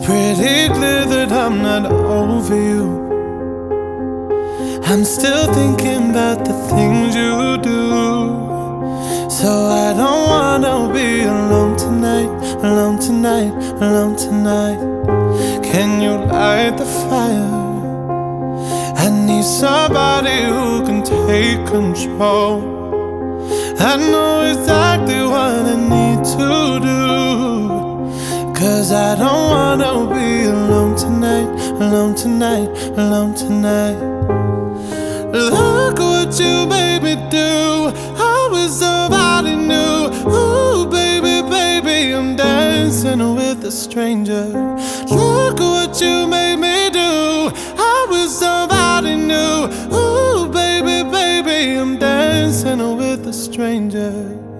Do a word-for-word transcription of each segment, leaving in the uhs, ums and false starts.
pretty clear that I'm not over you. I'm still thinking about the things you do. So I don't wanna be alone tonight, alone tonight, alone tonight. Can you light the fire? I need somebody who can take control. I know exactly what I need to do, 'cause I don't wanna be alone tonight, alone tonight, alone tonight. Look what you made me do. I was somebody new. Ooh, baby, baby, I'm dancing with a stranger. Look what you made me do. I was somebody new. Ooh, baby, baby, I'm dancing with a stranger.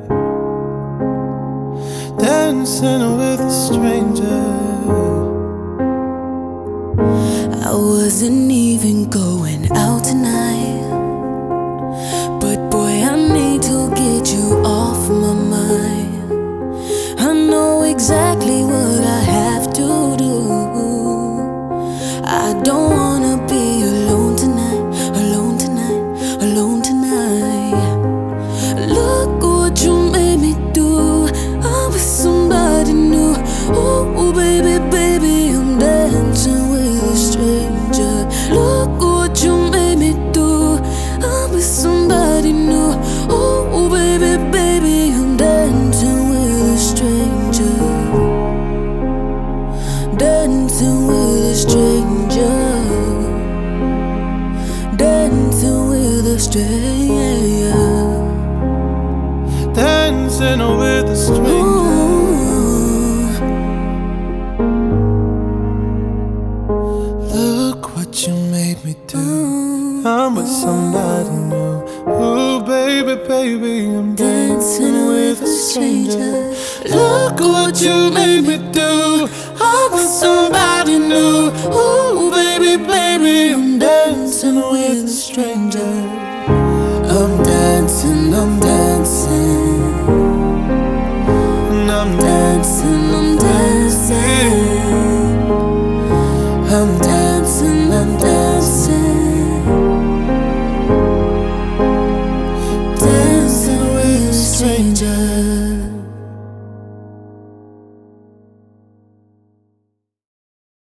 Dancing with a stranger. I wasn't even going out tonight, but boy, I need to get you off my mind. I know exactly what I have to do. I don't wanna be alone tonight, alone tonight, alone tonight. Look what you made me do. I'm with somebody new. Ooh, baby, baby, I'm dancing with a stranger. Look what you made me do. I'm with somebody new. Ooh, baby, baby, I'm dancing with a stranger. Dancing with a stranger. Dancing with a stranger. Dancing with a stranger. Look what you made me do. I'm with somebody new. Ooh, baby, baby, I'm dancing with a stranger. Look what you made me do. I'm with somebody new. Ooh, baby, baby, I'm dancing with a stranger. I'm dancing, I'm dancing. And I'm dancing, I'm dancing. I'm dancing, I'm dancing. Dancing with a stranger.